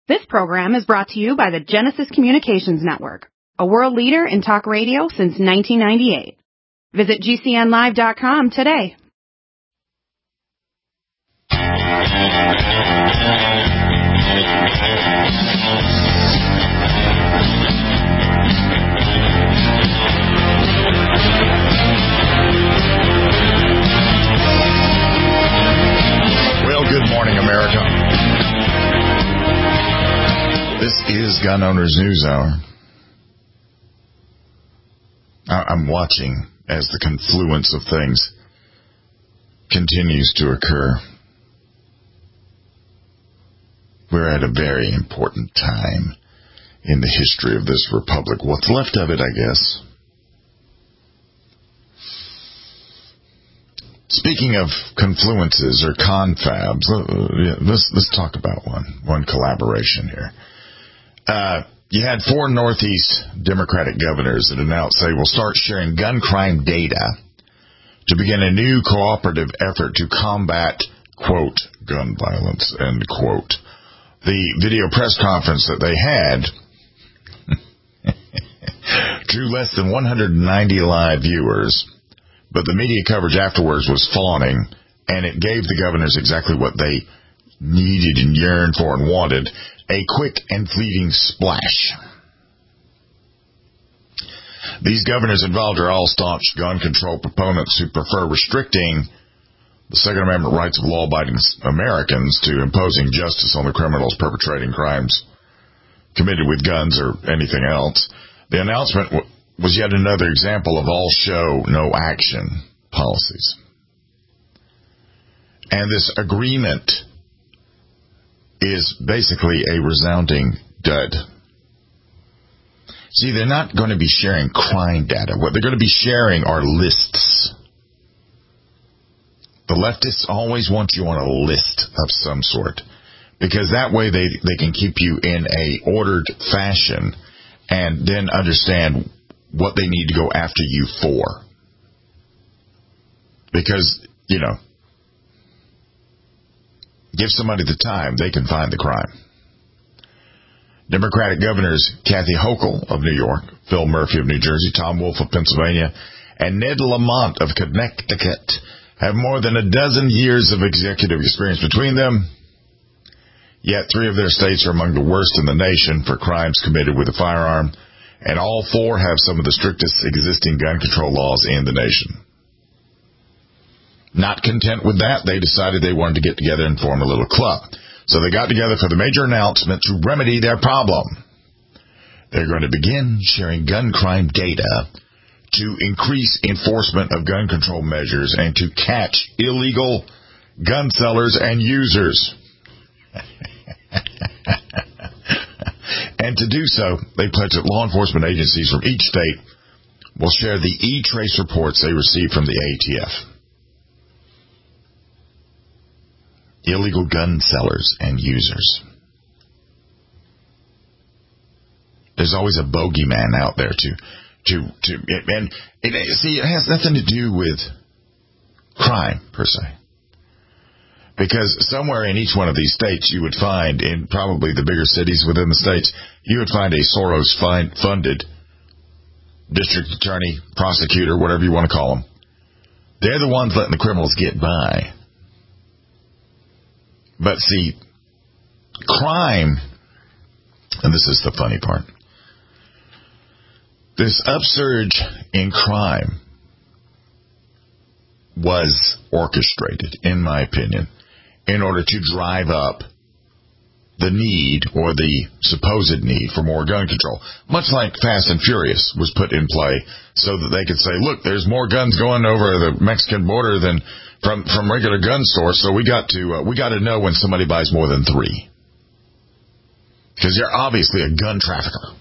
This program is brought to you by the Genesis Communications Network, a world leader in talk radio since 1998. Visit GCNlive.com today. Well, good morning, America. This is Gun Owners News Hour. I'm watching as the confluence of things continues to occur. We're at a very important time in the history of this republic. What's left of it, I guess. Speaking of confluences or confabs, let's talk about one collaboration here. You had 4 Northeast Democratic governors that announced they will start sharing gun crime data to begin a new cooperative effort to combat, quote, gun violence, end quote. The video press conference that they had drew less than 190 live viewers, but the media coverage afterwards was fawning, and it gave the governors exactly what they needed and yearned for and wanted: a quick and fleeting splash. These governors involved are all staunch gun control proponents who prefer restricting the Second Amendment rights of law-abiding Americans to imposing justice on the criminals perpetrating crimes committed with guns or anything else. The announcement was yet another example of all show, no action policies. And this agreement is basically a resounding dud. See, they're not going to be sharing crime data. What they're going to be sharing are lists. The leftists always want you on a list of some sort, because that way they can keep you in a ordered fashion and then understand what they need to go after you for. Because, give somebody the time, they can find the crime. Democratic governors Kathy Hochul of New York, Phil Murphy of New Jersey, Tom Wolf of Pennsylvania, and Ned Lamont of Connecticut have more than a dozen years of executive experience between them. Yet 3 of their states are among the worst in the nation for crimes committed with a firearm, and all 4 have some of the strictest existing gun control laws in the nation. Not content with that, they decided they wanted to get together and form a little club. So they got together for the major announcement to remedy their problem. They're going to begin sharing gun crime data to increase enforcement of gun control measures and to catch illegal gun sellers and users. And to do so, they pledge that law enforcement agencies from each state will share the E-Trace reports they receive from the ATF. Illegal gun sellers and users. There's always a bogeyman out there and it has nothing to do with crime per se. Because somewhere in each one of these states you would find, in probably the bigger cities within the states, you would find a Soros-funded district attorney, prosecutor, whatever you want to call them. They're the ones letting the criminals get by. But see, crime, and this is the funny part, this upsurge in crime was orchestrated, in my opinion, in order to drive up the need or the supposed need for more gun control. Much like Fast and Furious was put in play so that they could say, look, there's more guns going over the Mexican border than from regular gun stores, so we got to know when somebody buys more than 3. Because you're obviously a gun trafficker.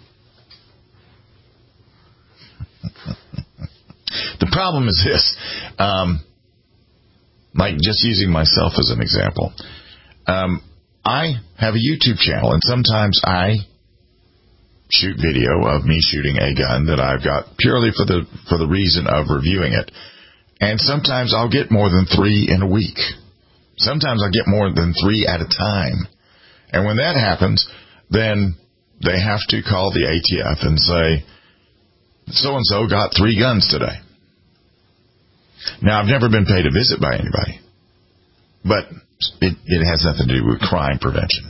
The problem is this. Like, just using myself as an example. I have a YouTube channel, and sometimes I shoot video of me shooting a gun that I've got purely for the reason of reviewing it. And sometimes I'll get more than 3 in a week. Sometimes I get more than 3 at a time. And when that happens, then they have to call the ATF and say, so-and-so got 3 guns today. Now, I've never been paid a visit by anybody, but it has nothing to do with crime prevention.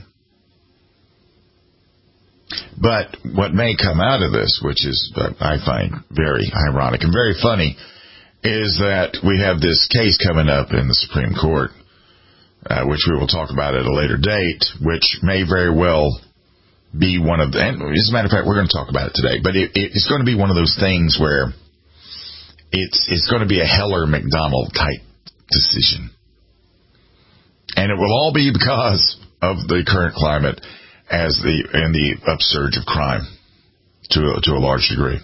But what may come out of this, which is I find very ironic and very funny, is that we have this case coming up in the Supreme Court, which we will talk about at a later date, which may very well be one of the, and as a matter of fact, we're going to talk about it today, but it's going to be one of those things where it's going to be a Heller-McDonald type decision. And it will all be because of the current climate and the upsurge of crime to a large degree.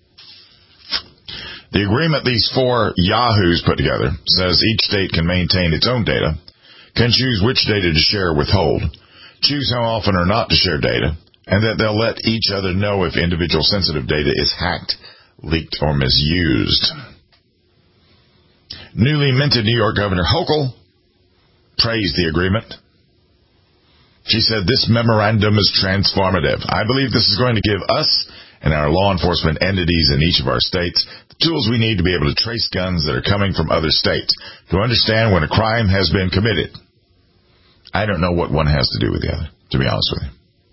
The agreement these 4 yahoos put together says each state can maintain its own data, can choose which data to share or withhold, choose how often or not to share data, and that they'll let each other know if individual sensitive data is hacked, leaked, or misused. Newly minted New York Governor Hochul praised the agreement. She said, "This memorandum is transformative. I believe this is going to give us and our law enforcement entities in each of our states the tools we need to be able to trace guns that are coming from other states, to understand when a crime has been committed." I don't know what one has to do with the other, to be honest with you.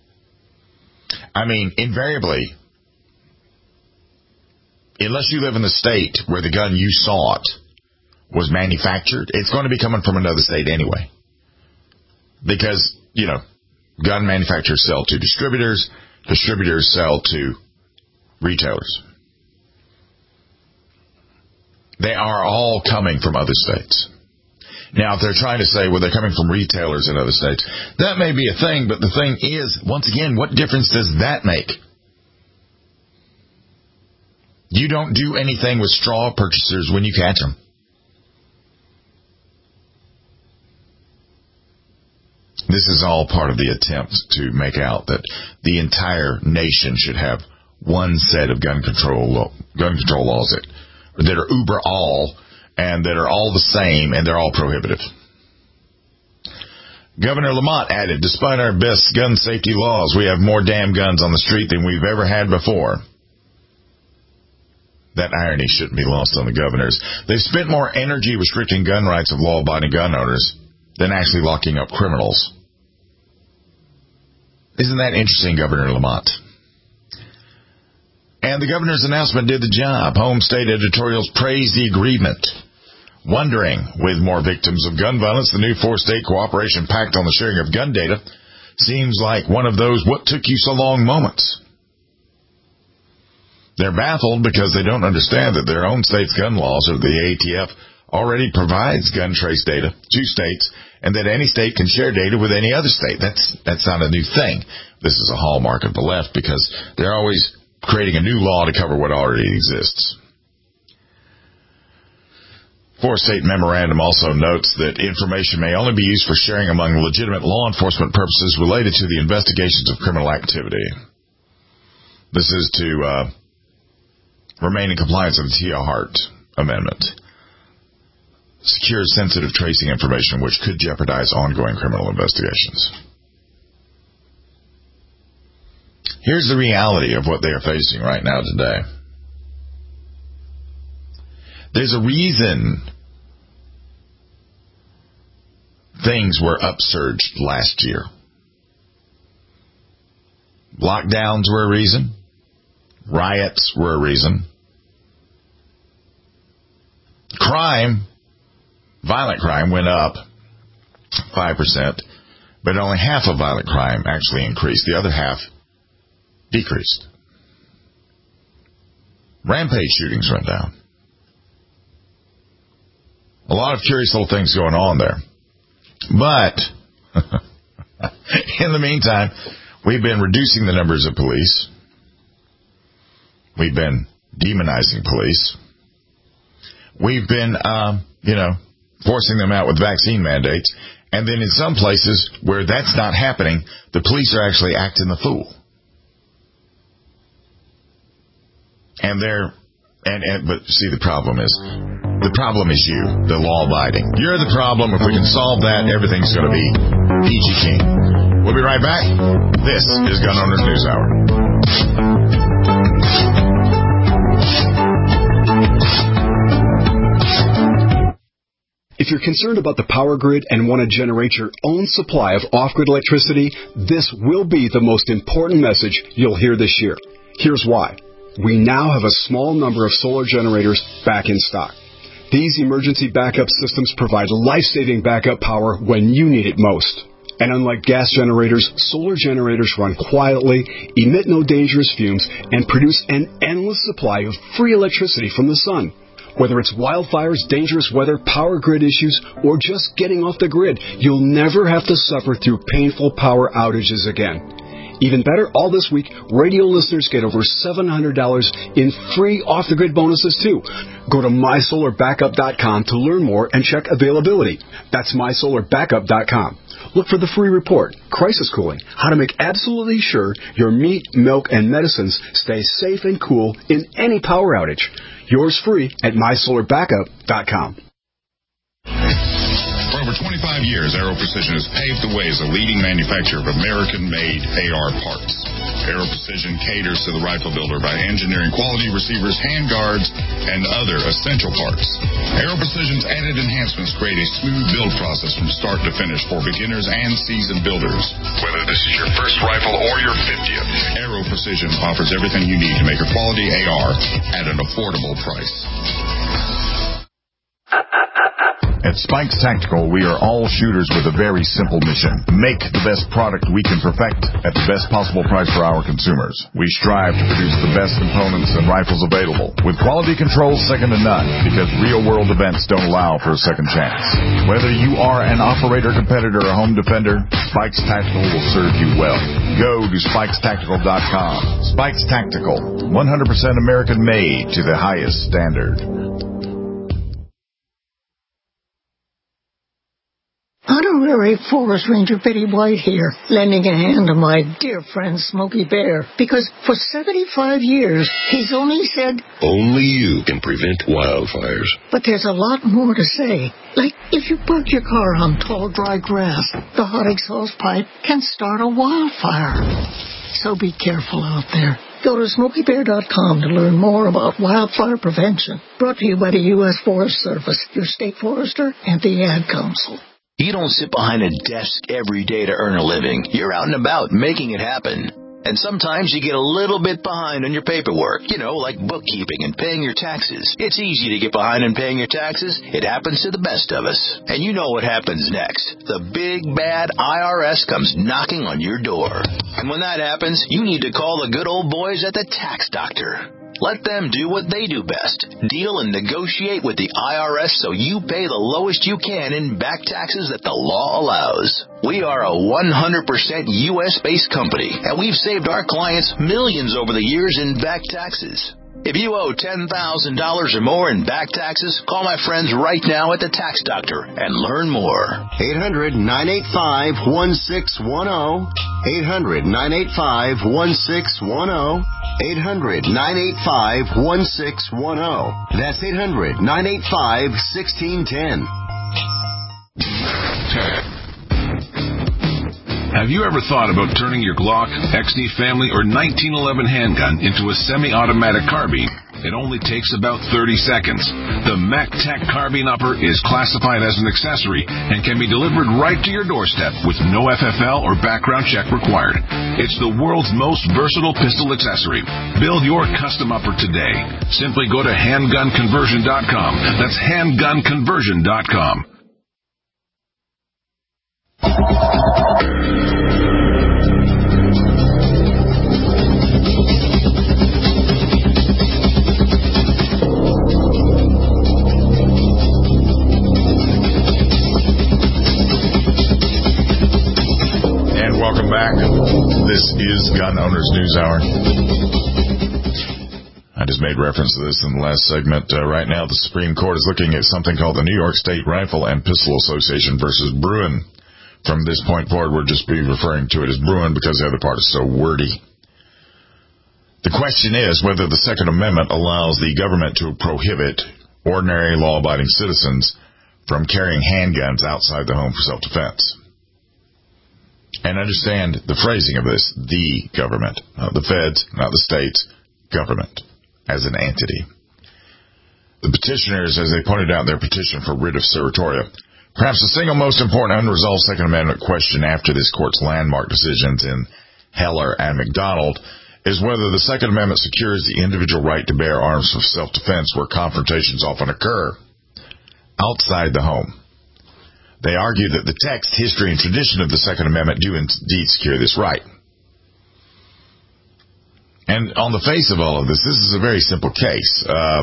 I mean, invariably, unless you live in the state where the gun you sought was manufactured, it's going to be coming from another state anyway. Because, gun manufacturers sell to distributors, distributors sell to retailers. They are all coming from other states. Now, if they're trying to say, well, they're coming from retailers in other states, that may be a thing, but the thing is, once again, what difference does that make? You don't do anything with straw purchasers when you catch them. This is all part of the attempt to make out that the entire nation should have one set of gun control laws that are uber all and that are all the same and they're all prohibitive. Governor Lamont added, "Despite our best gun safety laws, we have more damn guns on the street than we've ever had before." That irony shouldn't be lost on the governors. They've spent more energy restricting gun rights of law-abiding gun owners than actually locking up criminals. Isn't that interesting, Governor Lamont? And the governor's announcement did the job. Home state editorials praised the agreement, wondering, with more victims of gun violence, the new 4-state cooperation pact on the sharing of gun data seems like one of those "what took you so long" moments. They're baffled because they don't understand that their own state's gun laws, or the ATF, already provides gun trace data to states, and that any state can share data with any other state. That's not a new thing. This is a hallmark of the left because they're always creating a new law to cover what already exists. 4-state memorandum also notes that information may only be used for sharing among legitimate law enforcement purposes related to the investigations of criminal activity. This is to remain in compliance with the T.O. Hart Amendment. Secures sensitive tracing information which could jeopardize ongoing criminal investigations. Here's the reality of what they are facing right now today. There's a reason things were upsurged last year. Lockdowns were a reason. Riots were a reason. Violent crime went up 5%, but only half of violent crime actually increased. The other half decreased. Rampage shootings went down. A lot of curious little things going on there. But in the meantime, we've been reducing the numbers of police. We've been demonizing police. We've been, forcing them out with vaccine mandates. And then in some places where that's not happening, the police are actually acting the fool. But see, the problem is you, the law abiding. You're the problem. If we can solve that, everything's going to be PG King. We'll be right back. This is Gun Owners News Hour. If you're concerned about the power grid and want to generate your own supply of off-grid electricity, this will be the most important message you'll hear this year. Here's why. We now have a small number of solar generators back in stock. These emergency backup systems provide life-saving backup power when you need it most. And unlike gas generators, solar generators run quietly, emit no dangerous fumes, and produce an endless supply of free electricity from the sun. Whether it's wildfires, dangerous weather, power grid issues, or just getting off the grid, you'll never have to suffer through painful power outages again. Even better, all this week, radio listeners get over $700 in free off-the-grid bonuses, too. Go to mysolarbackup.com to learn more and check availability. That's mysolarbackup.com. Look for the free report, Crisis Cooling, how to make absolutely sure your meat, milk, and medicines stay safe and cool in any power outage. Yours free at mysolarbackup.com. For over 25 years, Aero Precision has paved the way as a leading manufacturer of American-made AR parts. Aero Precision caters to the rifle builder by engineering quality receivers, handguards, and other essential parts. Aero Precision's added enhancements create a smooth build process from start to finish for beginners and seasoned builders. Whether this is your first rifle or your 50th, Aero Precision offers everything you need to make a quality AR at an affordable price. At Spikes Tactical, we are all shooters with a very simple mission. Make the best product we can perfect at the best possible price for our consumers. We strive to produce the best components and rifles available, with quality control second to none, because real-world events don't allow for a second chance. Whether you are an operator, competitor, or home defender, Spikes Tactical will serve you well. Go to SpikesTactical.com. Spikes Tactical, 100% American-made to the highest standard. Honorary Forest Ranger Betty White here, lending a hand to my dear friend Smokey Bear, because for 75 years, he's only said, only you can prevent wildfires. But there's a lot more to say. Like, if you park your car on tall, dry grass, the hot exhaust pipe can start a wildfire. So be careful out there. Go to SmokeyBear.com to learn more about wildfire prevention. Brought to you by the U.S. Forest Service, your state forester, and the Ad Council. You don't sit behind a desk every day to earn a living. You're out and about making it happen. And sometimes you get a little bit behind on your paperwork, like bookkeeping and paying your taxes. It's easy to get behind on paying your taxes. It happens to the best of us. And you know what happens next. The big, bad IRS comes knocking on your door. And when that happens, you need to call the good old boys at the Tax Doctor. Let them do what they do best. Deal and negotiate with the IRS so you pay the lowest you can in back taxes that the law allows. We are a 100% U.S.-based company, and we've saved our clients millions over the years in back taxes. If you owe $10,000 or more in back taxes, call my friends right now at the Tax Doctor and learn more. 800-985-1610. 800-985-1610. 800-985-1610. That's 800-985-1610. Have you ever thought about turning your Glock, XD Family, or 1911 handgun into a semi-automatic carbine? It only takes about 30 seconds. The MacTac Carbine Upper is classified as an accessory and can be delivered right to your doorstep with no FFL or background check required. It's the world's most versatile pistol accessory. Build your custom upper today. Simply go to handgunconversion.com. That's handgunconversion.com. And welcome back. This is Gun Owners News Hour. I just made reference to this in the last segment. Right now, the Supreme Court is looking at something called the New York State Rifle and Pistol Association versus Bruin. From this point forward, we'll just be referring to it as Bruin because the other part is so wordy. The question is whether the Second Amendment allows the government to prohibit ordinary law-abiding citizens from carrying handguns outside the home for self-defense. And understand the phrasing of this, the government, not the feds, not the states, government as an entity. The petitioners, as they pointed out in their petition for writ of certiorari, perhaps the single most important unresolved Second Amendment question after this court's landmark decisions in Heller and McDonald is whether the Second Amendment secures the individual right to bear arms for self-defense where confrontations often occur outside the home. They argue that the text, history, and tradition of the Second Amendment do indeed secure this right. And on the face of all of this is a very simple case.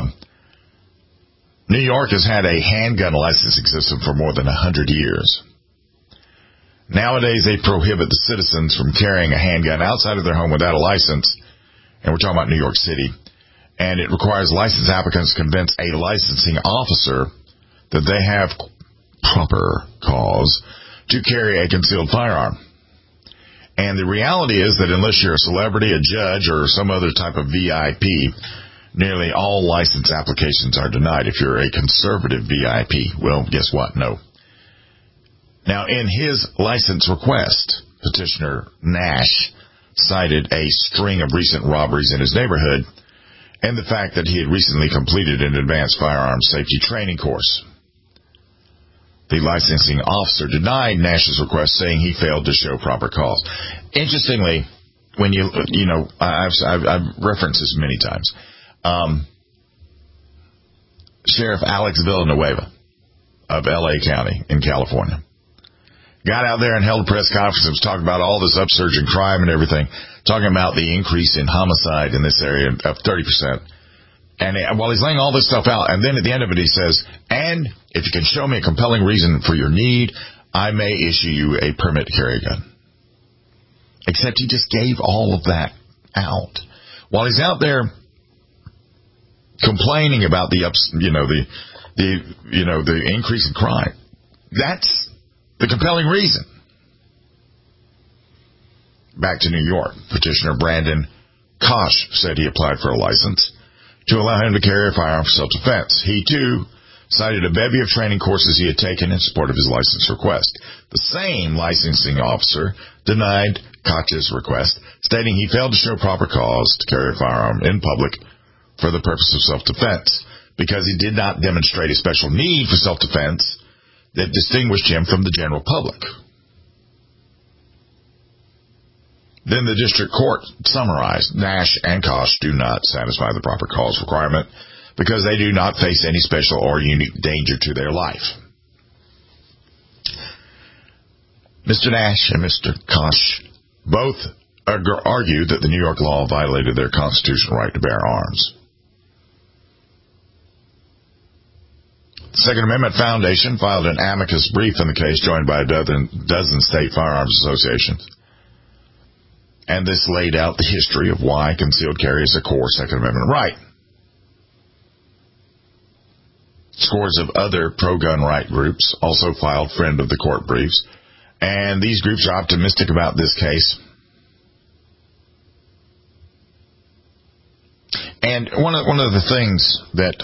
New York has had a handgun licensing system for more than 100 years. Nowadays, they prohibit the citizens from carrying a handgun outside of their home without a license, and we're talking about New York City, and it requires license applicants to convince a licensing officer that they have proper cause to carry a concealed firearm. And the reality is that unless you're a celebrity, a judge, or some other type of VIP, nearly all license applications are denied. If you're a conservative VIP, well, guess what? No. Now, in his license request, petitioner Nash cited a string of recent robberies in his neighborhood and the fact that he had recently completed an advanced firearms safety training course. The licensing officer denied Nash's request, saying he failed to show proper cause. Interestingly, when I've referenced this many times. Sheriff Alex Villanueva of L.A. County in California got out there and held a press conference and was talking about all this upsurge in crime and everything, talking about the increase in homicide in this area of 30%. And while he's laying all this stuff out, and then at the end of it he says, and if you can show me a compelling reason for your need, I may issue you a permit to carry a gun. Except he just gave all of that out. While he's out there complaining about the increase in crime. That's the compelling reason. Back to New York, petitioner Brandon Kosh said he applied for a license to allow him to carry a firearm for self-defense. He, too, cited a bevy of training courses he had taken in support of his license request. The same licensing officer denied Koch's request, stating he failed to show proper cause to carry a firearm in public for the purpose of self-defense, because he did not demonstrate a special need for self-defense that distinguished him from the general public. Then the district court summarized, Nash and Koch do not satisfy the proper cause requirement because they do not face any special or unique danger to their life. Mr. Nash and Mr. Koch both argue that the New York law violated their constitutional right to bear arms. The Second Amendment Foundation filed an amicus brief in the case, joined by a dozen state firearms associations. And this laid out the history of why concealed carry is a core Second Amendment right. Scores of other pro-gun right groups also filed friend of the court briefs, and these groups are optimistic about this case. And one of the things that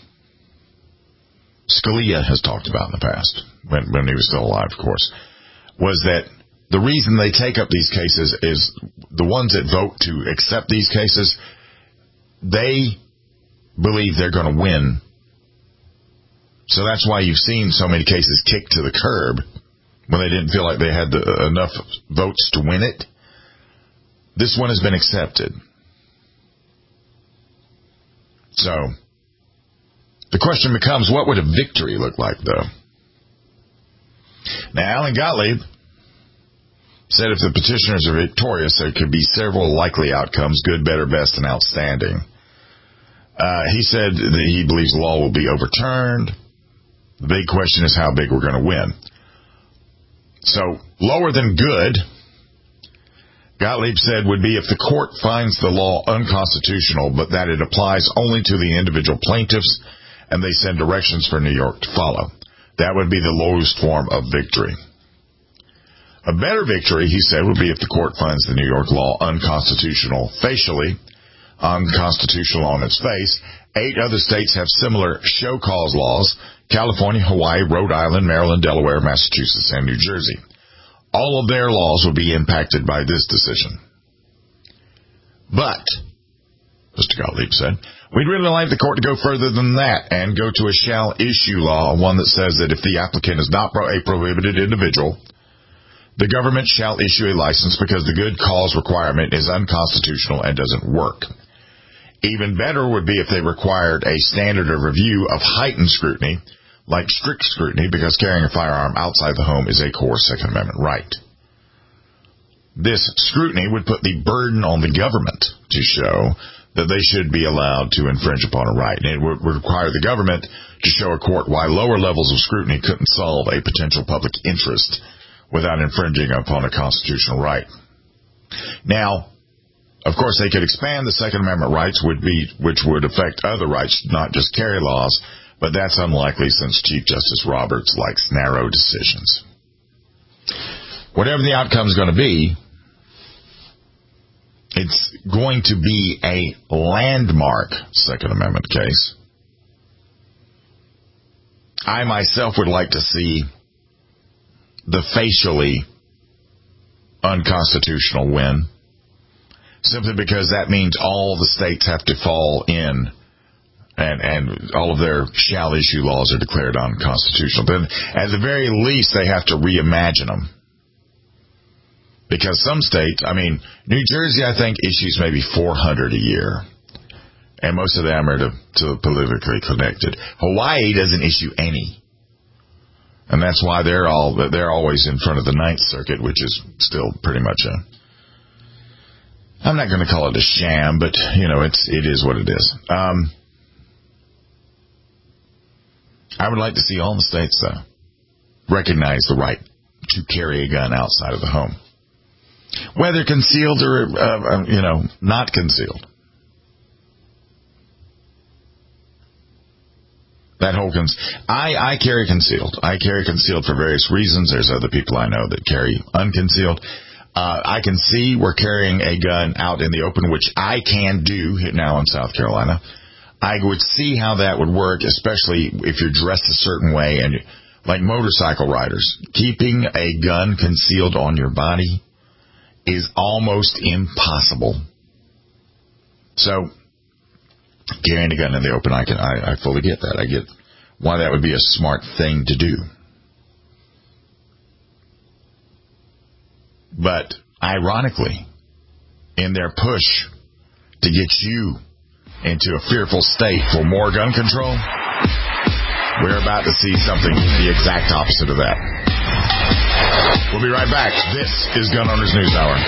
Scalia has talked about in the past, when he was still alive, of course, was that the reason they take up these cases is the ones that vote to accept these cases, they believe they're going to win. So that's why you've seen so many cases kicked to the curb when they didn't feel like they had enough votes to win it. This one has been accepted. So the question becomes, what would a victory look like, though? Now, Alan Gottlieb said if the petitioners are victorious, there could be several likely outcomes, good, better, best, and outstanding. He said that he believes the law will be overturned. The big question is how big we're going to win. So, lower than good, Gottlieb said, would be if the court finds the law unconstitutional, but that it applies only to the individual plaintiffs, and they send directions for New York to follow. That would be the lowest form of victory. A better victory, he said, would be if the court finds the New York law unconstitutional facially, unconstitutional on its face. 8 other states have similar show cause laws: California, Hawaii, Rhode Island, Maryland, Delaware, Massachusetts, and New Jersey. all of their laws would be impacted by this decision. But, Mr. Gottlieb said, we'd really like the court to go further than that and go to a shall issue law, one that says that if the applicant is not a prohibited individual, the government shall issue a license because the good cause requirement is unconstitutional and doesn't work. Even better would be if they required a standard of review of heightened scrutiny, like strict scrutiny, because carrying a firearm outside the home is a core Second Amendment right. This scrutiny would put the burden on the government to show that they should be allowed to infringe upon a right. And it would require the government to show a court why lower levels of scrutiny couldn't solve a potential public interest without infringing upon a constitutional right. Now, of course, they could expand the Second Amendment rights, which would affect other rights, not just carry laws, but that's unlikely since Chief Justice Roberts likes narrow decisions. Whatever the outcome is going to be, it's going to be a landmark Second Amendment case. I myself would like to see the facially unconstitutional win, simply because that means all the states have to fall in and all of their shall issue laws are declared unconstitutional. Then at the very least they have to reimagine them. Because some states, New Jersey, I think, issues maybe 400 a year. And most of them are to politically connected. Hawaii doesn't issue any. And that's why they're always in front of the Ninth Circuit, which is still pretty much I'm not going to call it a sham, but, it is what it is. I would like to see all the states, though, recognize the right to carry a gun outside of the home. Whether concealed or, not concealed. That whole I carry concealed. I carry concealed for various reasons. There's other people I know that carry unconcealed. I can see we're carrying a gun out in the open, which I can do now in South Carolina. I would see how that would work, especially if you're dressed a certain way and like motorcycle riders. Keeping a gun concealed on your body is almost impossible. So, carrying a gun in the open, I fully get that. I get why that would be a smart thing to do. But, ironically, in their push to get you into a fearful state for more gun control, we're about to see something the exact opposite of that. We'll be right back. This is Gun Owners News Hour.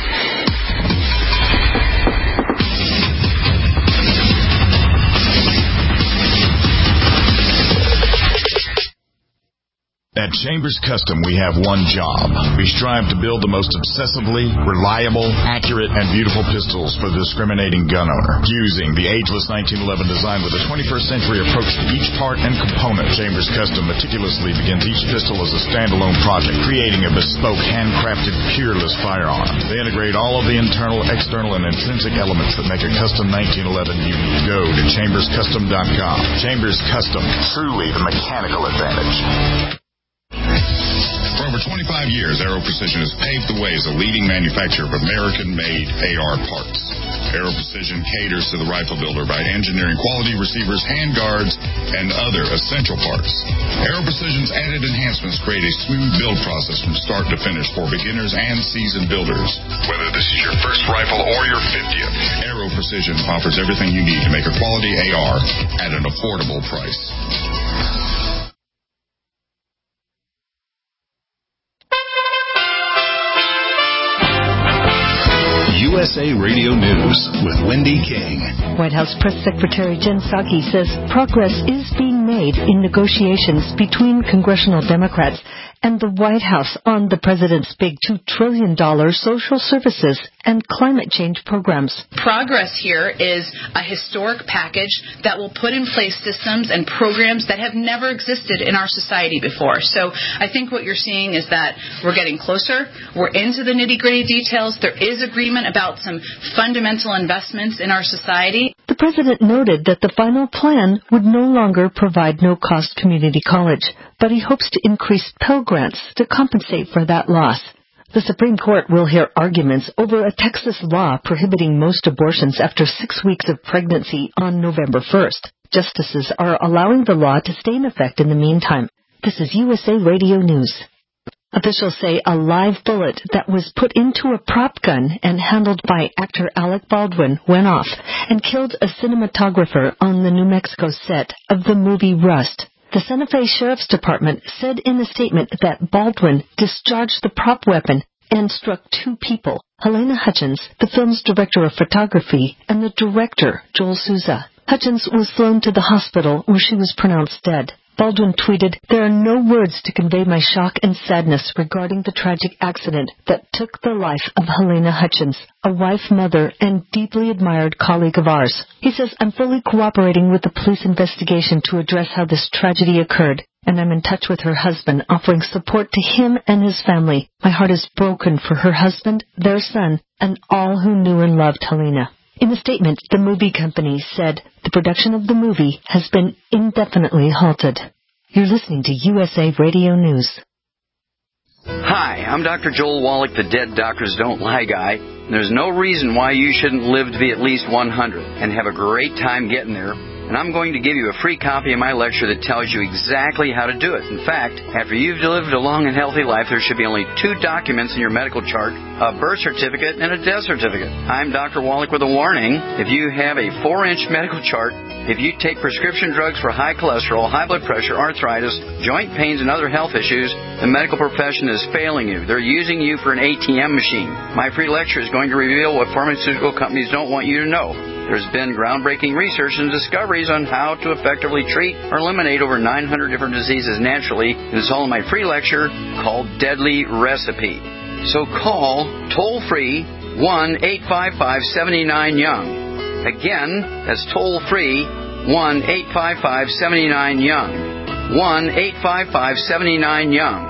At Chambers Custom, we have one job. We strive to build the most obsessively reliable, accurate, and beautiful pistols for the discriminating gun owner. Using the ageless 1911 design with a 21st century approach to each part and component, Chambers Custom meticulously begins each pistol as a standalone project, creating a bespoke, handcrafted, peerless firearm. They integrate all of the internal, external, and intrinsic elements that make a custom 1911 unique. Go to chamberscustom.com. Chambers Custom, truly the mechanical advantage. For over 25 years, Aero Precision has paved the way as a leading manufacturer of American-made AR parts. Aero Precision caters to the rifle builder by engineering quality receivers, handguards, and other essential parts. Aero Precision's added enhancements create a smooth build process from start to finish for beginners and seasoned builders. Whether this is your first rifle or your 50th, Aero Precision offers everything you need to make a quality AR at an affordable price. USA Radio News with Wendy King. White House Press Secretary Jen Psaki says progress is being made in negotiations between congressional Democrats and the White House on the president's big $2 trillion social services and climate change programs. Progress here is a historic package that will put in place systems and programs that have never existed in our society before. So I think what you're seeing is that we're getting closer. We're into the nitty-gritty details. There is agreement about some fundamental investments in our society. The president noted that the final plan would no longer provide no-cost community college, but he hopes to increase Pell Grants to compensate for that loss. The Supreme Court will hear arguments over a Texas law prohibiting most abortions after 6 weeks of pregnancy on November 1st. Justices are allowing the law to stay in effect in the meantime. This is USA Radio News. Officials say a live bullet that was put into a prop gun and handled by actor Alec Baldwin went off and killed a cinematographer on the New Mexico set of the movie Rust. The Santa Fe Sheriff's Department said in a statement that Baldwin discharged the prop weapon and struck 2 people, Helena Hutchins, the film's director of photography, and the director, Joel Souza. Hutchins was flown to the hospital where she was pronounced dead. Baldwin tweeted, "There are no words to convey my shock and sadness regarding the tragic accident that took the life of Helena Hutchins, a wife, mother, and deeply admired colleague of ours." He says, "I'm fully cooperating with the police investigation to address how this tragedy occurred, and I'm in touch with her husband, offering support to him and his family. My heart is broken for her husband, their son, and all who knew and loved Helena." In a statement, the movie company said the production of the movie has been indefinitely halted. You're listening to USA Radio News. Hi, I'm Dr. Joel Wallach, the Dead Doctors Don't Lie guy. There's no reason why you shouldn't live to be at least 100 and have a great time getting there. And I'm going to give you a free copy of my lecture that tells you exactly how to do it. In fact, after you've lived a long and healthy life, there should be only 2 documents in your medical chart, a birth certificate and a death certificate. I'm Dr. Wallach with a warning. If you have a 4-inch medical chart, if you take prescription drugs for high cholesterol, high blood pressure, arthritis, joint pains, and other health issues, the medical profession is failing you. They're using you for an ATM machine. My free lecture is going to reveal what pharmaceutical companies don't want you to know. There's been groundbreaking research and discoveries on how to effectively treat or eliminate over 900 different diseases naturally, and it's all in my free lecture called Deadly Recipe. So call toll-free 1-855-79-YOUNG. Again, that's toll-free 1-855-79-YOUNG. 1-855-79-YOUNG.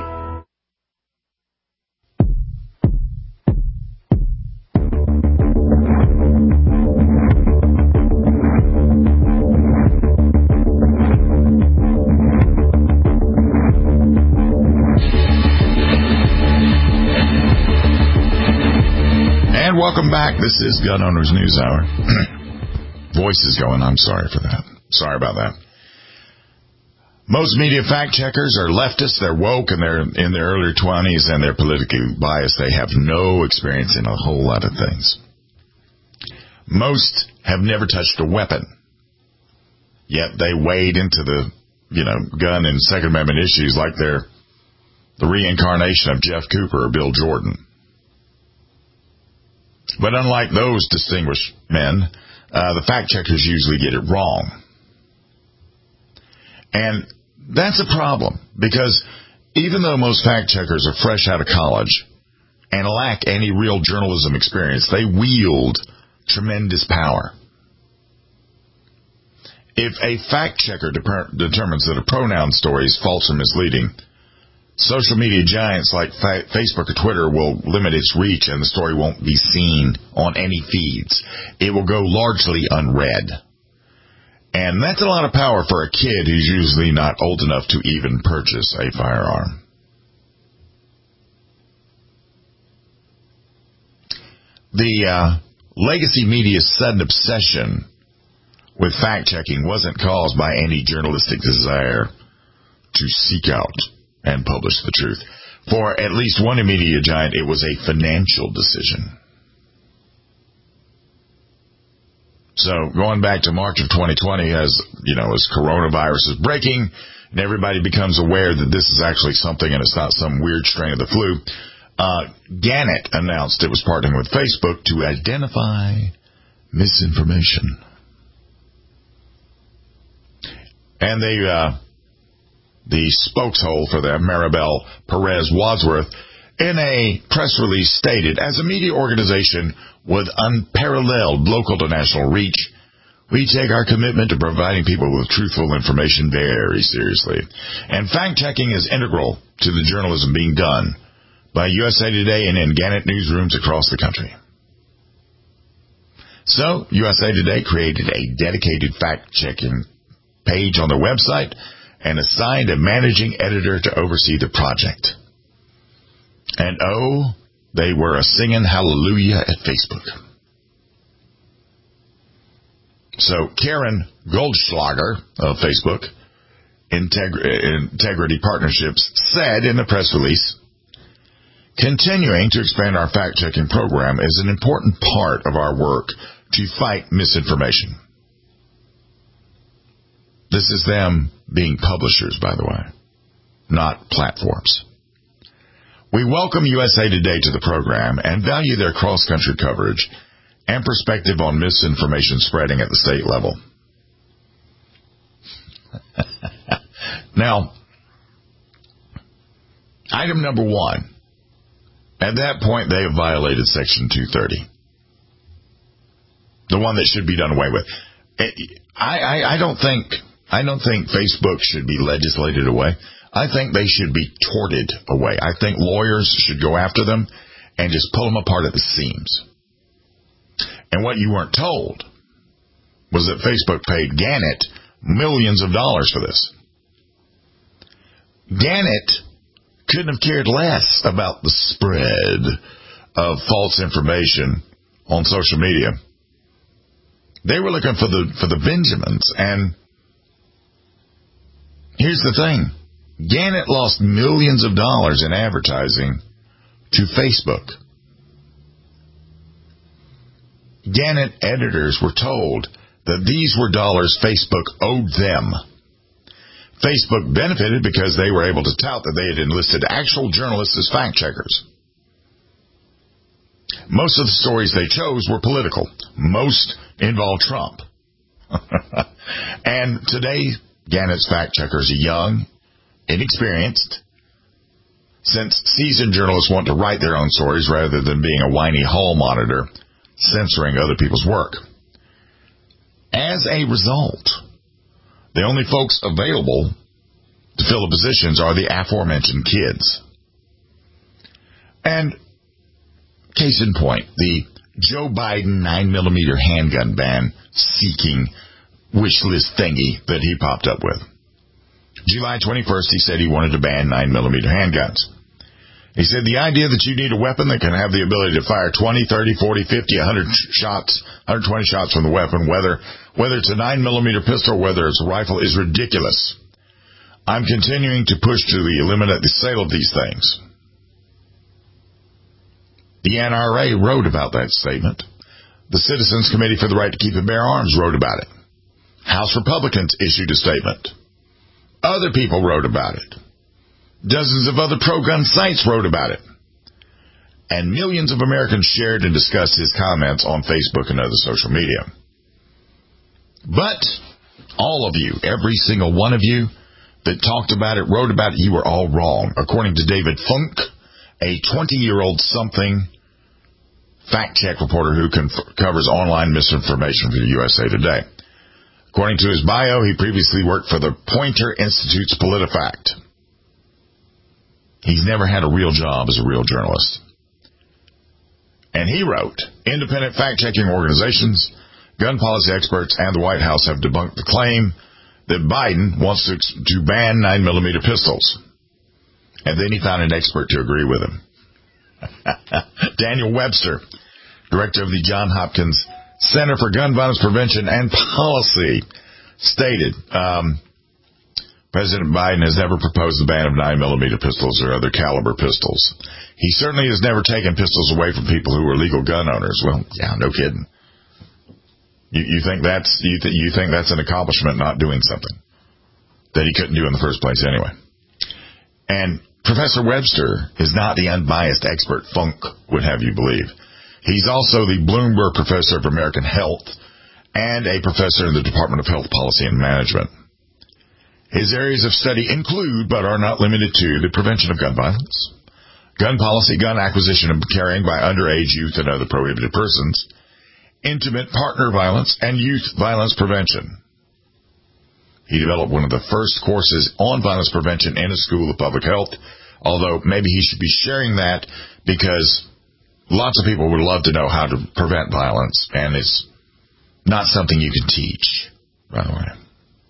Welcome back. This is Gun Owners News Hour. Voice is going. I'm sorry for that. Sorry about that. Most media fact checkers are leftists. They're woke and they're in their early 20s and they're politically biased. They have no experience in a whole lot of things. Most have never touched a weapon. Yet they wade into the, gun and Second Amendment issues like they're the reincarnation of Jeff Cooper or Bill Jordan. But unlike those distinguished men, the fact checkers usually get it wrong. And that's a problem because even though most fact checkers are fresh out of college and lack any real journalism experience, they wield tremendous power. If a fact checker determines that a pronoun story is false or misleading, social media giants like Facebook or Twitter will limit its reach and the story won't be seen on any feeds. It will go largely unread. And that's a lot of power for a kid who's usually not old enough to even purchase a firearm. The legacy media's sudden obsession with fact-checking wasn't caused by any journalistic desire to seek out and publish the truth. For at least one media giant, it was a financial decision. So going back to March of 2020, as coronavirus is breaking and everybody becomes aware that this is actually something and it's not some weird strain of the flu, Gannett announced it was partnering with Facebook to identify misinformation. And the spokeshole for that, Maribel Perez Wadsworth, in a press release stated, as a media organization with unparalleled local to national reach, we take our commitment to providing people with truthful information very seriously. And fact-checking is integral to the journalism being done by USA Today and in Gannett newsrooms across the country. So, USA Today created a dedicated fact-checking page on their website and assigned a managing editor to oversee the project. And oh, they were a singing hallelujah at Facebook. So Karen Goldschlager of Facebook, Integrity Partnerships, said in the press release, continuing to expand our fact-checking program is an important part of our work to fight misinformation. This is them being publishers, by the way, not platforms. We welcome USA Today to the program and value their cross-country coverage and perspective on misinformation spreading at the state level. Now, item number one. At that point, they have violated Section 230. The one that should be done away with. I don't think Facebook should be legislated away. I think they should be torted away. I think lawyers should go after them and just pull them apart at the seams. And what you weren't told was that Facebook paid Gannett millions of dollars for this. Gannett couldn't have cared less about the spread of false information on social media. They were looking for the Benjamins, and here's the thing. Gannett lost millions of dollars in advertising to Facebook. Gannett editors were told that these were dollars Facebook owed them. Facebook benefited because they were able to tout that they had enlisted actual journalists as fact-checkers. Most of the stories they chose were political. Most involved Trump. And today, Gannett's fact-checkers are young, inexperienced, since seasoned journalists want to write their own stories rather than being a whiny hall monitor censoring other people's work. As a result, the only folks available to fill the positions are the aforementioned kids. And case in point, the Joe Biden 9mm handgun ban seeking wish list thingy that he popped up with. July 21st, he said he wanted to ban 9mm handguns. He said the idea that you need a weapon that can have the ability to fire 20, 30, 40, 50, 100 shots, 120 shots from the weapon, whether it's a 9mm pistol or whether it's a rifle, is ridiculous. I'm continuing to push to eliminate the sale of these things. The NRA wrote about that statement. The Citizens Committee for the Right to Keep and Bear Arms wrote about it. House Republicans issued a statement. Other people wrote about it. Dozens of other pro-gun sites wrote about it. And millions of Americans shared and discussed his comments on Facebook and other social media. But all of you, every single one of you that talked about it, wrote about it, you were all wrong. According to David Funk, a 20-year-old something fact-check reporter who covers online misinformation for the USA Today. According to his bio, he previously worked for the Poynter Institute's PolitiFact. He's never had a real job as a real journalist. And he wrote, independent fact-checking organizations, gun policy experts, and the White House have debunked the claim that Biden wants to ban 9mm pistols. And then he found an expert to agree with him. Daniel Webster, director of the Johns Hopkins Center for Gun Violence Prevention and Policy, stated, President Biden has never proposed the ban of 9mm pistols or other caliber pistols. He certainly has never taken pistols away from people who are legal gun owners. Well, yeah, no kidding. You think that's an accomplishment, not doing something that he couldn't do in the first place anyway. And Professor Webster is not the unbiased expert Funk would have you believe. He's also the Bloomberg Professor of American Health and a professor in the Department of Health Policy and Management. His areas of study include, but are not limited to, the prevention of gun violence, gun policy, gun acquisition and carrying by underage youth and other prohibited persons, intimate partner violence, and youth violence prevention. He developed one of the first courses on violence prevention in a school of public health, although maybe he should be sharing that because lots of people would love to know how to prevent violence, and it's not something you can teach, by the way.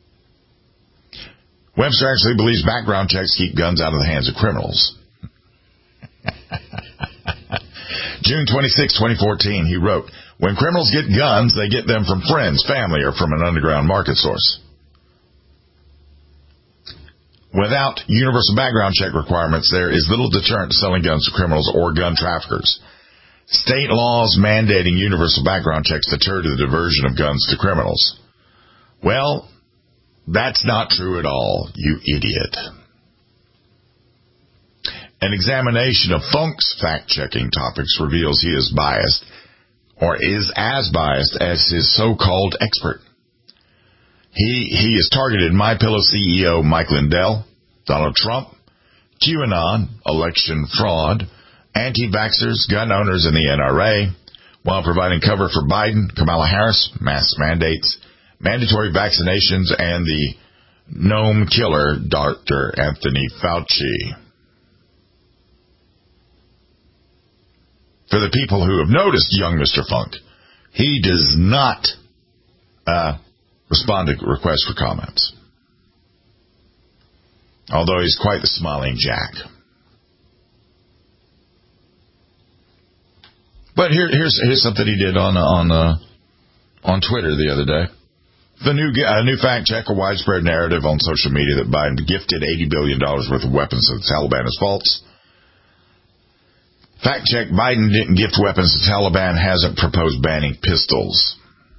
Webster actually believes background checks keep guns out of the hands of criminals. June 26, 2014, he wrote, "When criminals get guns, they get them from friends, family, or from an underground market source. Without universal background check requirements, there is little deterrent to selling guns to criminals or gun traffickers. State laws mandating universal background checks deter the diversion of guns to criminals." Well, that's not true at all, you idiot. An examination of Funk's fact-checking topics reveals he is biased, or is as biased as his so-called expert. He has targeted MyPillow CEO Mike Lindell, Donald Trump, QAnon, election fraud, anti-vaxxers, gun owners, and the NRA, while providing cover for Biden, Kamala Harris, mask mandates, mandatory vaccinations, and the gnome killer, Dr. Anthony Fauci. For the people who have noticed young Mr. Funk, he does not respond to requests for comments, although he's quite the smiling Jack. But here's something he did on Twitter the other day. The new fact check, a widespread narrative on social media that Biden gifted $80 billion worth of weapons to the Taliban is false. Fact check, Biden didn't gift weapons to Taliban, hasn't proposed banning pistols.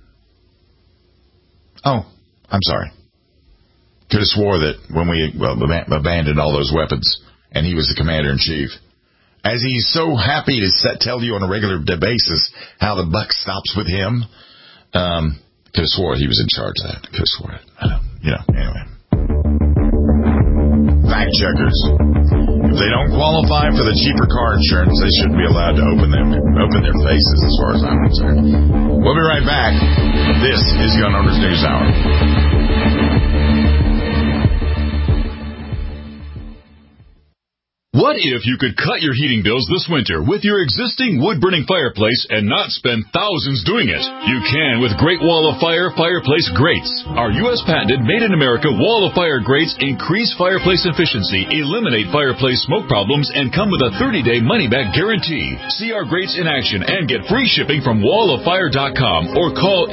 Oh, I'm sorry. Could have swore that when we abandoned all those weapons and he was the commander-in-chief. As he's so happy to tell you on a regular basis how the buck stops with him, could have swore he was in charge of that. Could have swore it. Anyway. Fact checkers. If they don't qualify for the cheaper car insurance, they shouldn't be allowed to open their faces, as far as I'm concerned. We'll be right back. This is Gun Owners News Hour. What if you could cut your heating bills this winter with your existing wood-burning fireplace and not spend thousands doing it? You can with Great Wall of Fire fireplace grates. Our U.S. patented made-in-America Wall of Fire grates increase fireplace efficiency, eliminate fireplace smoke problems, and come with a 30-day money-back guarantee. See our grates in action and get free shipping from walloffire.com or call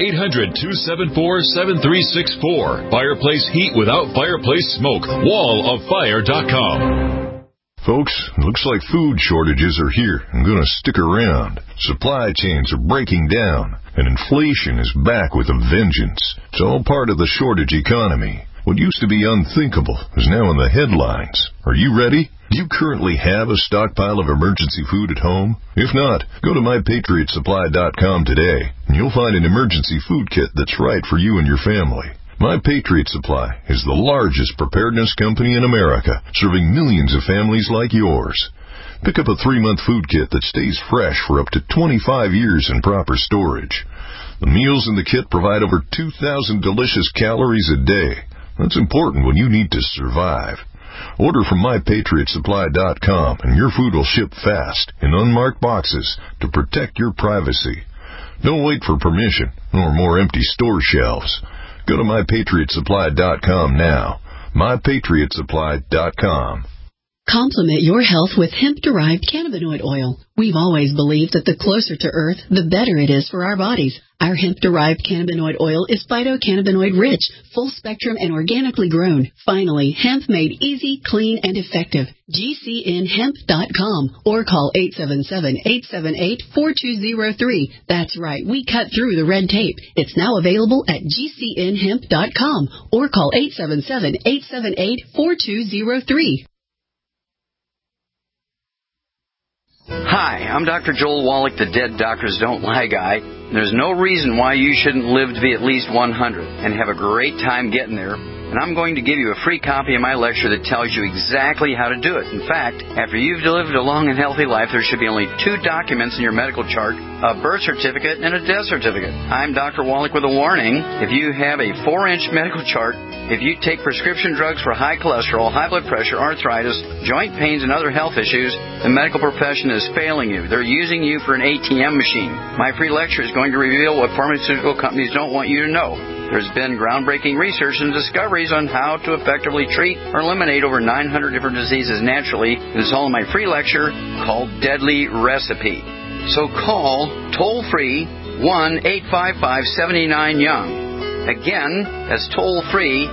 800-274-7364. Fireplace heat without fireplace smoke. walloffire.com. Folks, looks like food shortages are here and going to stick around. Supply chains are breaking down, and inflation is back with a vengeance. It's all part of the shortage economy. What used to be unthinkable is now in the headlines. Are you ready? Do you currently have a stockpile of emergency food at home? If not, go to MyPatriotSupply.com today, and you'll find an emergency food kit that's right for you and your family. My Patriot Supply is the largest preparedness company in America, serving millions of families like yours. Pick up a 3-month food kit that stays fresh for up to 25 years in proper storage. The meals in the kit provide over 2,000 delicious calories a day. That's important when you need to survive. Order from MyPatriotSupply.com and your food will ship fast in unmarked boxes to protect your privacy. Don't wait for permission or more empty store shelves. Go to MyPatriotSupply.com now. MyPatriotSupply.com. Complement your health with hemp-derived cannabinoid oil. We've always believed that the closer to Earth, the better it is for our bodies. Our hemp-derived cannabinoid oil is phytocannabinoid-rich, full-spectrum, and organically grown. Finally, hemp made easy, clean, and effective. GCNhemp.com or call 877-878-4203. That's right, we cut through the red tape. It's now available at GCNhemp.com or call 877-878-4203. Hi, I'm Dr. Joel Wallach, the Dead Doctors Don't Lie guy. There's no reason why you shouldn't live to be at least 100 and have a great time getting there. And I'm going to give you a free copy of my lecture that tells you exactly how to do it. In fact, after you've lived a long and healthy life, there should be only 2 documents in your medical chart, a birth certificate and a death certificate. I'm Dr. Wallach with a warning. If you have a 4-inch medical chart, if you take prescription drugs for high cholesterol, high blood pressure, arthritis, joint pains, and other health issues, the medical profession is failing you. They're using you for an ATM machine. My free lecture is going to reveal what pharmaceutical companies don't want you to know. There's been groundbreaking research and discoveries on how to effectively treat or eliminate over 900 different diseases naturally. This is all in my free lecture called Deadly Recipe. So call toll-free 1-855-79-YOUNG. Again, that's toll-free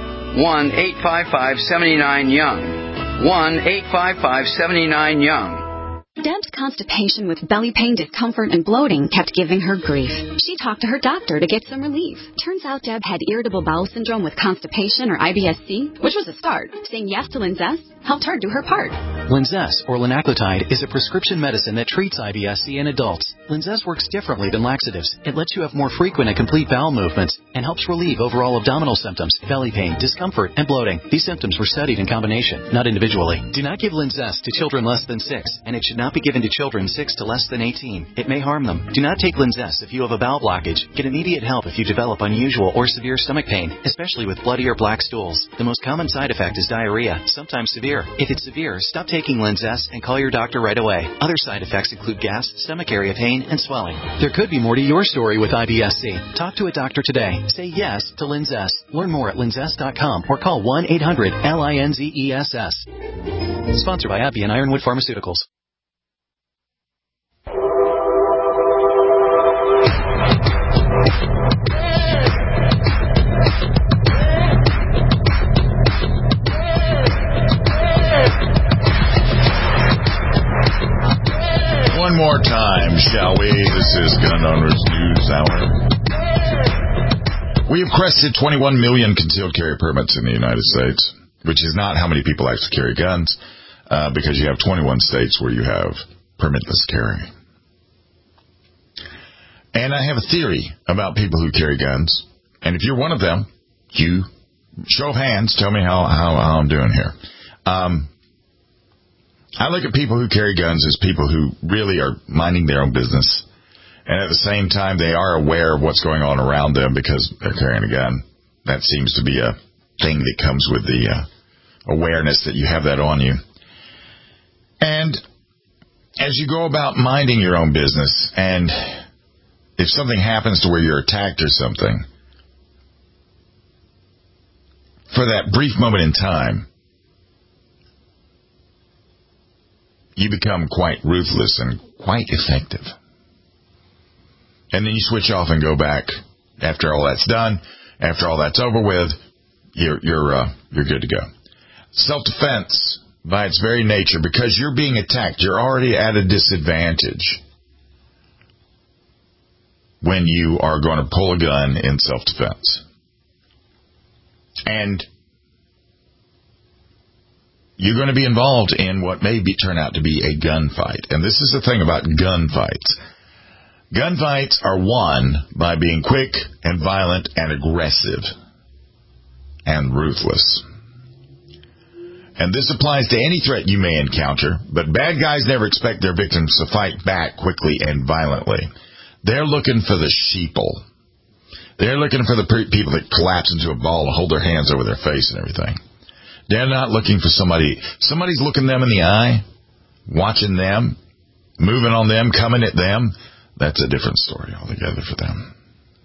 1-855-79-YOUNG. 1-855-79-YOUNG. Deb's constipation with belly pain, discomfort, and bloating kept giving her grief. She talked to her doctor to get some relief. Turns out Deb had irritable bowel syndrome with constipation or IBS-C, which was a start. Saying yes to Linzess helped her do her part. Linzess, or linaclotide, is a prescription medicine that treats IBS-C in adults. Linzess works differently than laxatives. It lets you have more frequent and complete bowel movements and helps relieve overall abdominal symptoms, belly pain, discomfort, and bloating. These symptoms were studied in combination, not individually. Do not give Linzess to children less than 6, and it should not be given to children 6 to less than 18. It may harm them. Do not take Linzess if you have a bowel blockage. Get immediate help if you develop unusual or severe stomach pain, especially with bloody or black stools. The most common side effect is diarrhea, sometimes severe. If it's severe, stop taking Linzess and call your doctor right away. Other side effects include gas, stomach area pain, and swelling. There could be more to your story with IBS-C. Talk to a doctor today. Say yes to Linzess. Learn more at linzess.com or call 1-800-LINZESS. Sponsored by AbbVie and Ironwood Pharmaceuticals. One more time, shall we? This is Gun Owners News Hour. We have crested 21 million concealed carry permits in the United States, which is not how many people actually carry guns, because you have 21 states where you have permitless carry. And I have a theory about people who carry guns, and if you're one of them, you, show of hands, tell me how I'm doing here. I look at people who carry guns as people who really are minding their own business, and at the same time, they are aware of what's going on around them because they're carrying a gun. That seems to be a thing that comes with the awareness that you have that on you. And as you go about minding your own business, and if something happens to where you're attacked or something, for that brief moment in time, you become quite ruthless and quite effective. And then you switch off and go back after all that's done, after all that's over with, you're good to go. Self-defense, by its very nature, because you're being attacked, you're already at a disadvantage when you are going to pull a gun in self-defense. And you're going to be involved in what may turn out to be a gunfight. And this is the thing about gunfights. Gunfights are won by being quick and violent and aggressive and ruthless. And this applies to any threat you may encounter, but bad guys never expect their victims to fight back quickly and violently. They're looking for the sheeple. They're looking for the people that collapse into a ball and hold their hands over their face and everything. They're not looking for somebody's looking them in the eye, watching them, moving on them, coming at them. That's a different story altogether for them.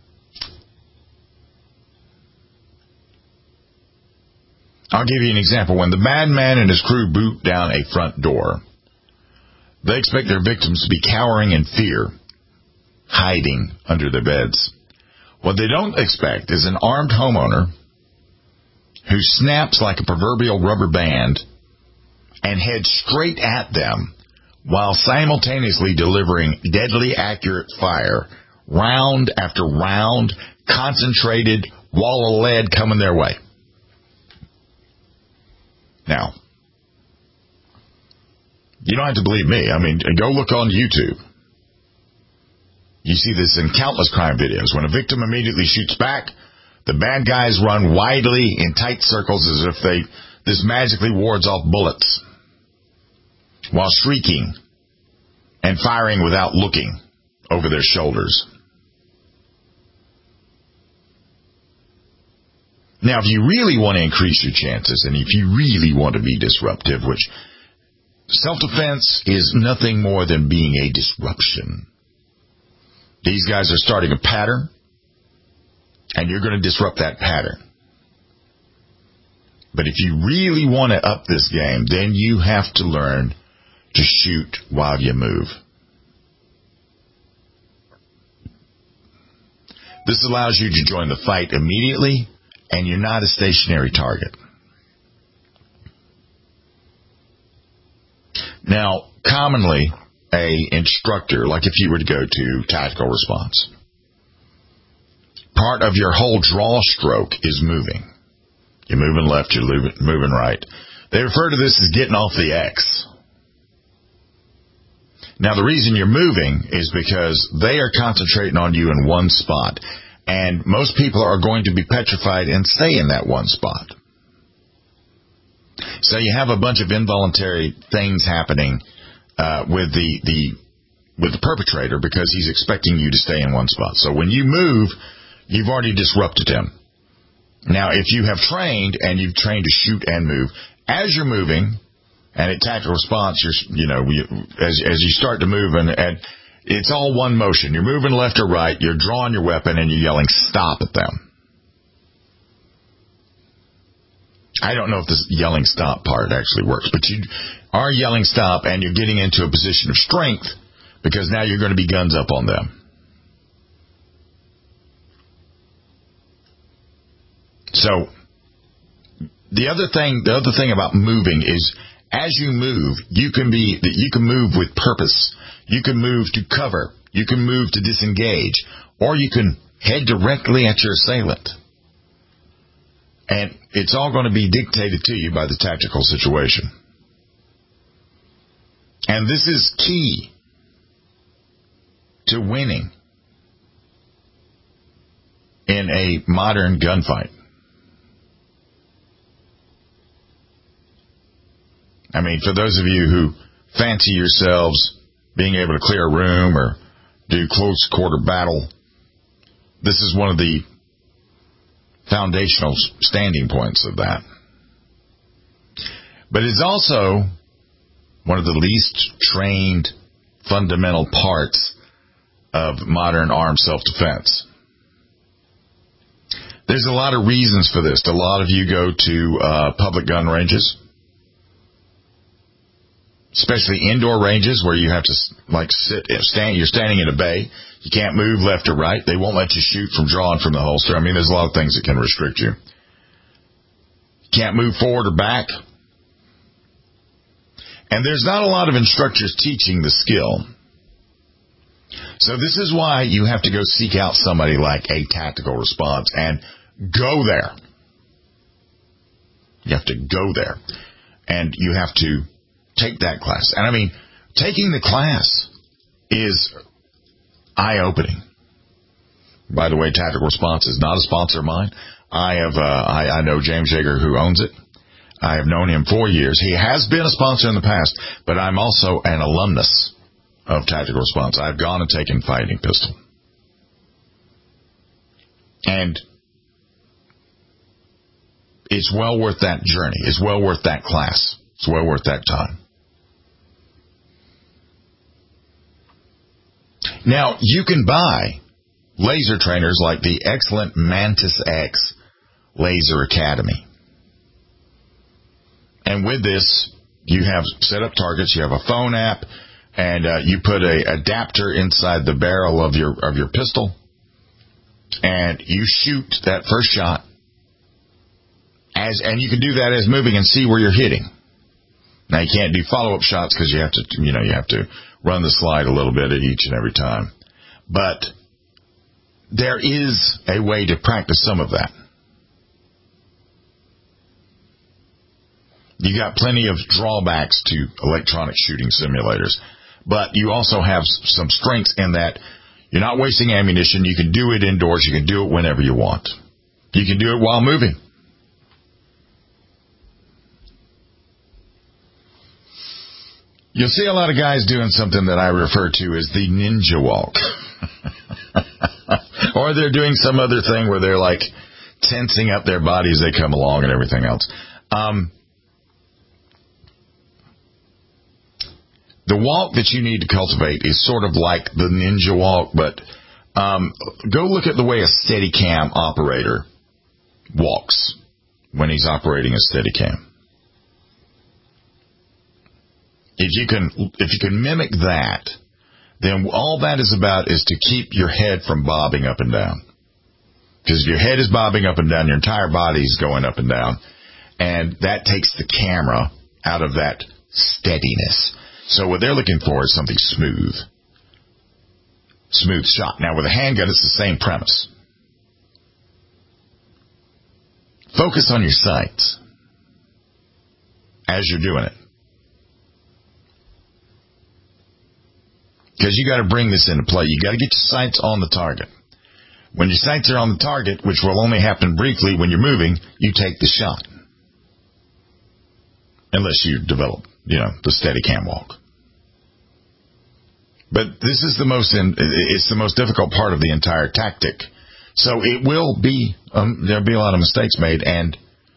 I'll give you an example. When the bad man and his crew boot down a front door, they expect their victims to be cowering in fear, hiding under their beds. What they don't expect is an armed homeowner who snaps like a proverbial rubber band and heads straight at them while simultaneously delivering deadly accurate fire, round after round, concentrated, wall of lead coming their way. Now, you don't have to believe me. I mean, go look on YouTube. You see this in countless crime videos. When a victim immediately shoots back, the bad guys run widely in tight circles as if this magically wards off bullets, while shrieking and firing without looking over their shoulders. Now, if you really want to increase your chances, and if you really want to be disruptive, which self-defense is nothing more than being a disruption. These guys are starting a pattern, and you're going to disrupt that pattern. But if you really want to up this game, then you have to learn to shoot while you move. This allows you to join the fight immediately, and you're not a stationary target. Now, commonly, a instructor, like if you were to go to tactical response, part of your whole draw stroke is moving. You're moving left, you're moving right. They refer to this as getting off the X. Now, the reason you're moving is because they are concentrating on you in one spot. And most people are going to be petrified and stay in that one spot. So you have a bunch of involuntary things happening with the perpetrator because he's expecting you to stay in one spot. So when you move, you've already disrupted him. Now, if you have trained and you've trained to shoot and move, as you're moving, and at tactical response, as you start to move, and it's all one motion. You're moving left or right, you're drawing your weapon, and you're yelling, stop at them. I don't know if this yelling stop part actually works, but you are yelling stop, and you're getting into a position of strength because now you're going to be guns up on them. So the other thing about moving is, as you move, you can move with purpose. You can move to cover. You can move to disengage, or you can head directly at your assailant. And it's all going to be dictated to you by the tactical situation. And this is key to winning in a modern gunfight. I mean, for those of you who fancy yourselves being able to clear a room or do close quarter battle, this is one of the foundational standing points of that. But it's also one of the least trained fundamental parts of modern armed self-defense. There's a lot of reasons for this. A lot of you go to public gun ranges, especially indoor ranges where you have to you're standing in a bay. You can't move left or right. They won't let you shoot from drawing from the holster. I mean, there's a lot of things that can restrict you. Can't move forward or back. And there's not a lot of instructors teaching the skill. So this is why you have to go seek out somebody like a tactical response and go there. You have to go there. And you have to take that class. And I mean, taking the class is eye-opening. By the way, Tactical Response is not a sponsor of mine. I know James Yeager, who owns it. I have known him for years. He has been a sponsor in the past, but I'm also an alumnus of Tactical Response. I've gone and taken Fighting Pistol. And it's well worth that journey. It's well worth that class. It's well worth that time. Now, you can buy laser trainers like the excellent Mantis X Laser Academy. And with this, you have set up targets, you have a phone app, and you put an adapter inside the barrel of your pistol, and you shoot that first shot, and you can do that as moving and see where you're hitting. Now, you can't do follow-up shots because you have to run the slide a little bit at each and every time. But there is a way to practice some of that. You got plenty of drawbacks to electronic shooting simulators, but you also have some strengths in that you're not wasting ammunition. You can do it indoors. You can do it whenever you want. You can do it while moving. You'll see a lot of guys doing something that I refer to as the ninja walk. Or they're doing some other thing where they're like tensing up their body as they come along and everything else. The walk that you need to cultivate is sort of like the ninja walk, but go look at the way a Steadicam operator walks when he's operating a Steadicam. If you can mimic that, then all that is about is to keep your head from bobbing up and down. Because your head is bobbing up and down, your entire body is going up and down. And that takes the camera out of that steadiness. So what they're looking for is something smooth. Smooth shot. Now, with a handgun, it's the same premise. Focus on your sights as you're doing it. Because you got to bring this into play. You got to get your sights on the target. When your sights are on the target, which will only happen briefly when you're moving, you take the shot. Unless you develop, the steady cam walk. But this is it's the most difficult part of the entire tactic. So it will be, there'll be a lot of mistakes made, and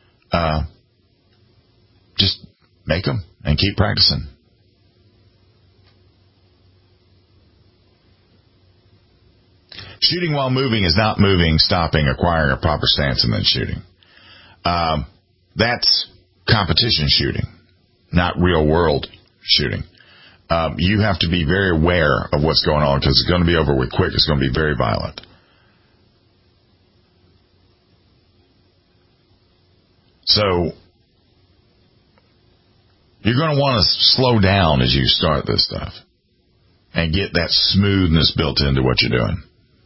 just make them and keep practicing. Shooting while moving is not moving, stopping, acquiring a proper stance, and then shooting. That's competition shooting, not real world shooting. You have to be very aware of what's going on because it's going to be over with quick. It's going to be very violent. So you're going to want to slow down as you start this stuff and get that smoothness built into what you're doing.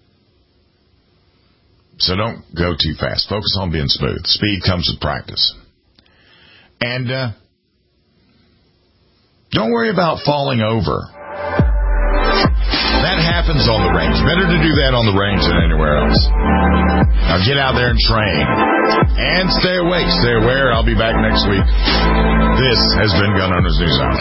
So don't go too fast. Focus on being smooth. Speed comes with practice. And don't worry about falling over. That happens on the range. Better to do that on the range than anywhere else. Now get out there and train. And stay awake. Stay aware. I'll be back next week. This has been Gun Owners News Hour.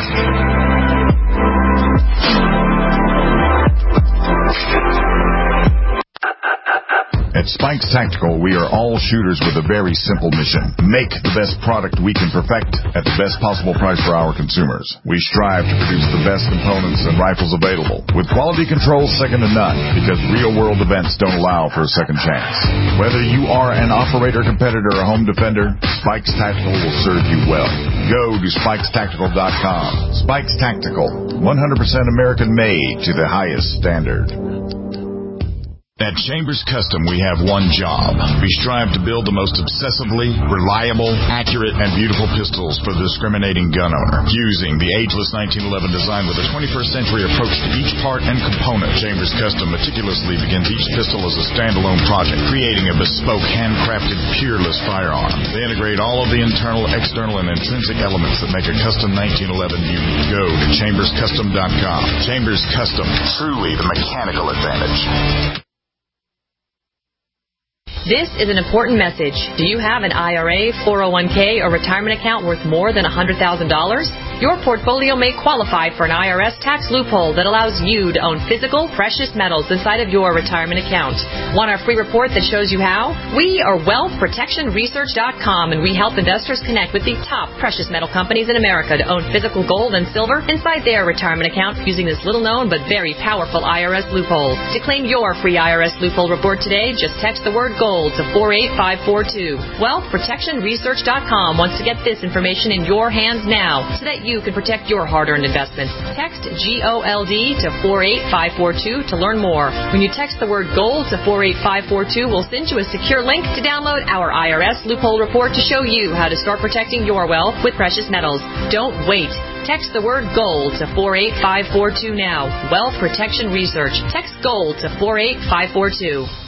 At Spikes Tactical, we are all shooters with a very simple mission. Make the best product we can perfect at the best possible price for our consumers. We strive to produce the best components and rifles available, with quality control second to none, because real-world events don't allow for a second chance. Whether you are an operator, competitor, or home defender, Spikes Tactical will serve you well. Go to SpikesTactical.com. Spikes Tactical, 100% American-made to the highest standard. At Chambers Custom, we have one job. We strive to build the most obsessively reliable, accurate, and beautiful pistols for the discriminating gun owner. Using the ageless 1911 design with a 21st century approach to each part and component, Chambers Custom meticulously begins each pistol as a standalone project, creating a bespoke, handcrafted, peerless firearm. They integrate all of the internal, external, and intrinsic elements that make a custom 1911 unique. Go to ChambersCustom.com. Chambers Custom, truly the mechanical advantage. This is an important message. Do you have an IRA, 401k, or retirement account worth more than $100,000? Your portfolio may qualify for an IRS tax loophole that allows you to own physical, precious metals inside of your retirement account. Want our free report that shows you how? We are WealthProtectionResearch.com, and we help investors connect with the top precious metal companies in America to own physical gold and silver inside their retirement account using this little-known but very powerful IRS loophole. To claim your free IRS loophole report today, just text the word GOLD to 48542. WealthProtectionResearch.com wants to get this information in your hands now so that you can protect your hard-earned investments. Text GOLD to 48542 to learn more. When you text the word GOLD to 48542, we'll send you a secure link to download our IRS loophole report to show you how to start protecting your wealth with precious metals. Don't wait. Text the word GOLD to 48542 now. Wealth Protection Research. Text GOLD to 48542.